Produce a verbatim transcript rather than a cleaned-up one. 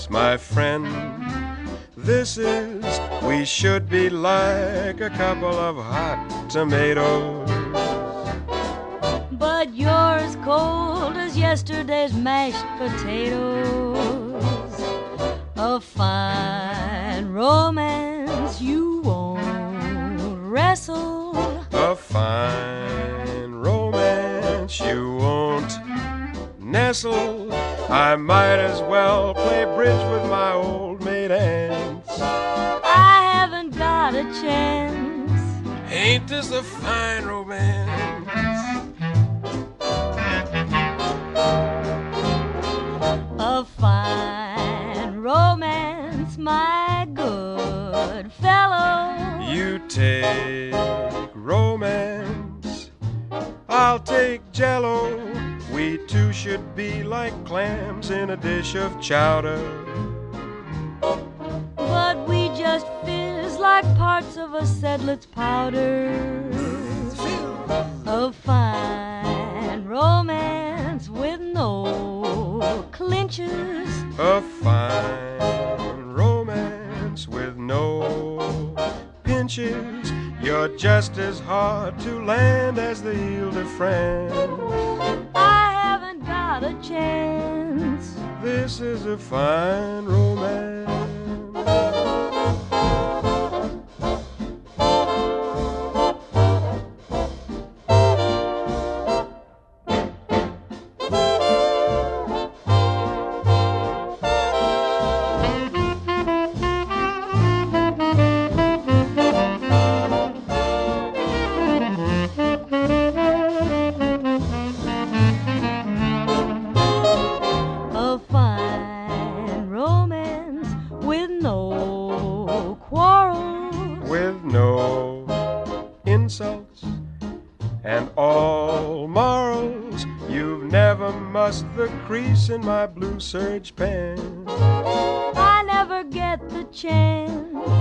my friend. This is, we should be like a couple of hot tomatoes. But you're as cold as yesterday's mashed potatoes. A fine romance you won't wrestle. A fine romance you won't nestle. I might as well play bridge with my old maid aunts. I haven't got a chance. Ain't this a fine romance? A fine romance, my good fellow. You take romance, I'll take Jell-O. We two should be like clams in a dish of chowder. But we just fizz like parts of a seidlitz powder. A fine romance with no clinches. A fine romance with no pinches. You're just as hard to land as the Ile-de-France. I haven't got a chance. This is a fine romance. A fine romance with no quarrels. With no insults and all morals. You've never mussed the crease in my blue serge pants. I never get the chance.